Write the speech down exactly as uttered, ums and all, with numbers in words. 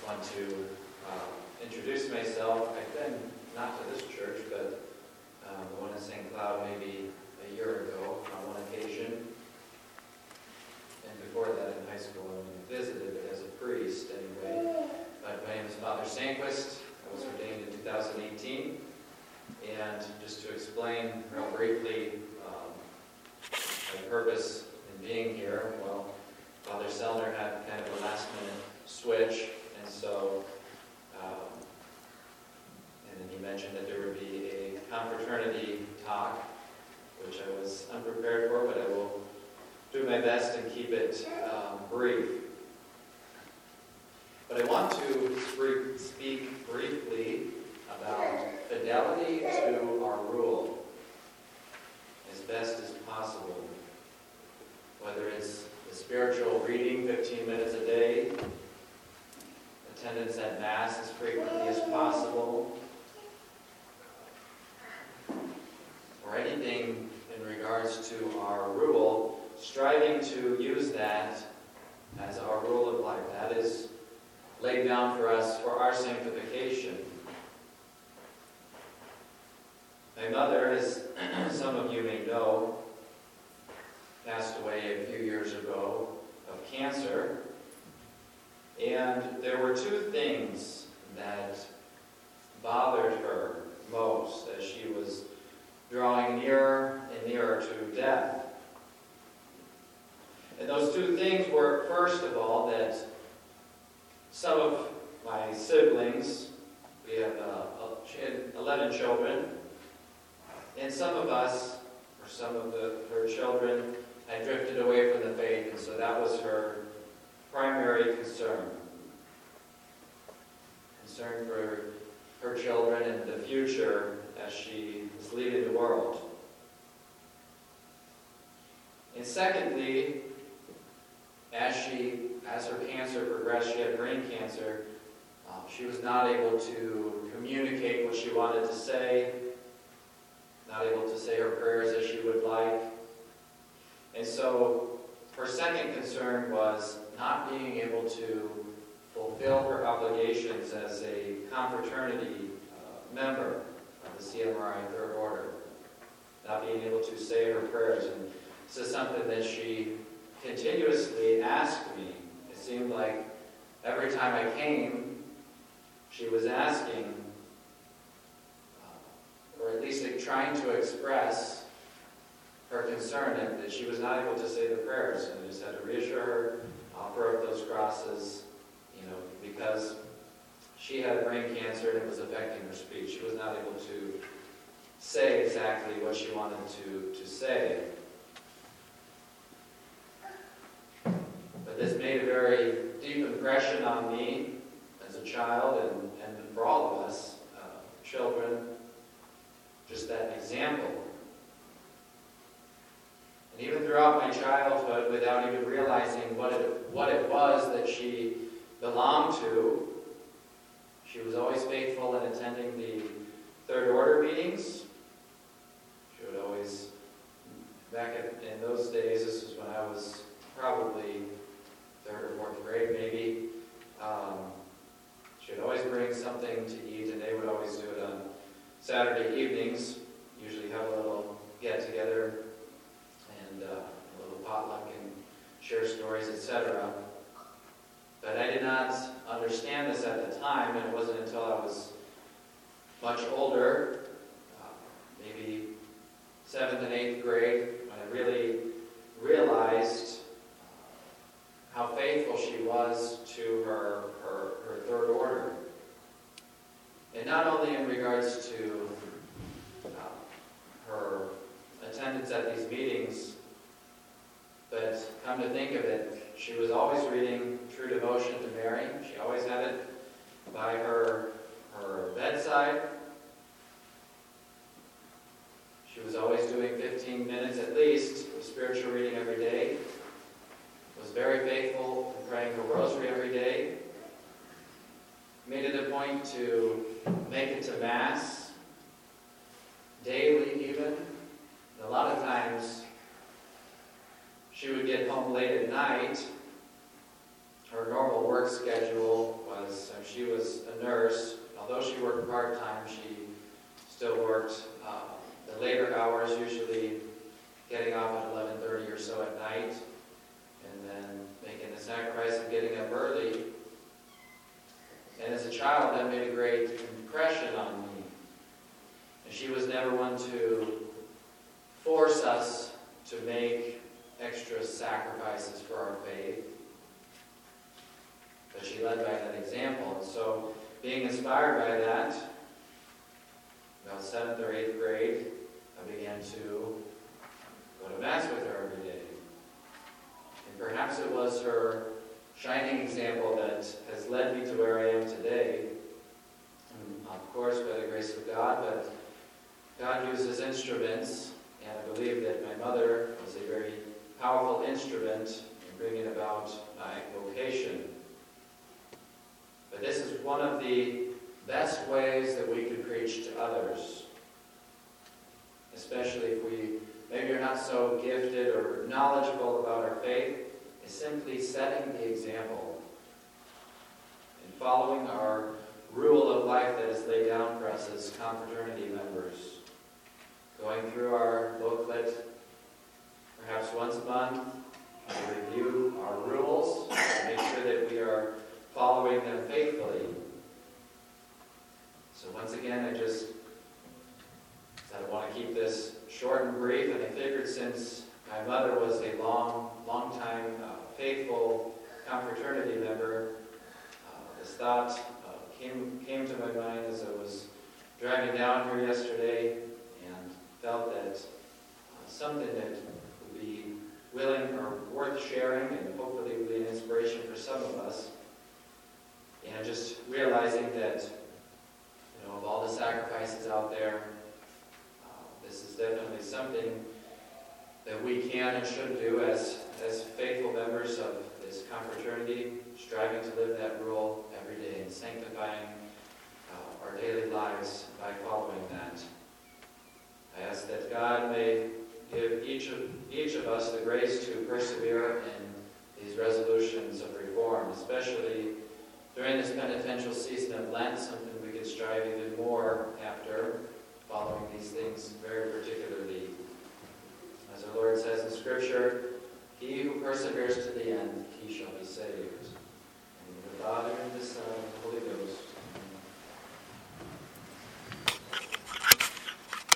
want to uh, introduce myself. I've been not to this church, but um, the one in Saint Cloud maybe a year ago on one occasion. And before that in high school I only visited as a priest anyway. But my name is Father Sanquist. I was ordained in two thousand eighteen. And just to explain real briefly um, my purpose in being here, well, Father Sellner had kind of a last minute switch, and so um, and then he mentioned that there would be a confraternity talk, which I was unprepared for, but I will do my best and keep it um, brief. But I want to speak briefly about fidelity to our rule as best as possible. Whether it's the spiritual reading fifteen minutes a day, attendance at Mass as frequently as possible, or anything in regards to our rule, striving to use that as our rule of life. That is laid down for us for our sanctification. My mother, as some of you may know, passed away a few years ago of cancer. And there were two things that bothered her most as she was drawing nearer and nearer to death. And those two things were, first of all, that some of my siblings, we have uh, she had eleven children, and some of us, or some of the, her children, had drifted away from the faith, and so that was her primary concern. Concern for her children and the future as she was leaving the world. And secondly, as she, as her cancer progressed, she had brain cancer, uh, she was not able to communicate what she wanted to say, not able to say her prayers as she would like. And so her second concern was not being able to fulfill her obligations as a confraternity uh, member of the C M R I Third Order, not being able to say her prayers. And this is something that she continuously asked me. It seemed like every time I came, she was asking, uh, or at least trying to express her concern that, that she was not able to say the prayers. And I just had to reassure her, offer up those crosses, you know, because she had brain cancer and it was affecting her speech. She was not able to say exactly what she wanted to, to say. But this made a very deep impression on me as a child and, and for all of us, uh, children, just that example. And even throughout my childhood, without even realizing what it, what it was that she belonged to, she was always faithful in attending the Third Order meetings. She would always, back in those days, this was when I was probably third or fourth grade maybe, um, she would always bring something to eat, and they would always do it on Saturday evenings, usually have a little get-together and uh, a little potluck and share stories, et cetera. But I did not understand this at the time, and it wasn't until I was much older, uh, maybe seventh and eighth grade, when I really realized how faithful she was to her, her, her Third Order. And not only in regards to uh, her attendance at these meetings, but come to think of it, she was always reading True Devotion to Mary. She always had it by her, her bedside. She was always doing fifteen minutes at least of spiritual reading every day. Was very faithful in praying her rosary every day. Made it a point to make it to Mass daily even. And a lot of times she would get home late at night. Her normal work schedule was, nurse. Although she worked part-time, she still worked uh, the later hours, usually getting off at eleven thirty or so at night, and then making the sacrifice of getting up early. And as a child, that made a great impression on me. And she was never one to force us to make extra sacrifices for our faith, but she led by that example. And so, being inspired by that, about seventh or eighth grade, I began to go to Mass with her every day. And perhaps it was her shining example that has led me to where I am today. And of course, by the grace of God, but God uses instruments, and I believe that my mother was a very powerful instrument in bringing about my vocation. But this is one of the best ways that we could preach to others, especially if we maybe are not so gifted or knowledgeable about our faith, is simply setting the example and following our rule of life that is laid down for us as confraternity members. Going through our booklet perhaps once a month to review our rules and make sure that we are following them faithfully. So once again, I just said I want to keep this short and brief, and I figured since my mother was a long, long time uh, faithful confraternity member, uh, this thought uh, came came to my mind as I was driving down here yesterday, and felt that uh, something that would be willing or worth sharing, and hopefully would be an inspiration for some of us. And just realizing that, you know, of all the sacrifices out there, uh, this is definitely something that we can and should do as, as faithful members of this confraternity, striving to live that rule every day and sanctifying uh, our daily lives by following that. I ask that God may give each of, each of us the grace to persevere in these resolutions of reform, especially during this penitential season of Lent, something we could strive even more after, following these things very particularly. As our Lord says in Scripture, he who perseveres to the end, he shall be saved.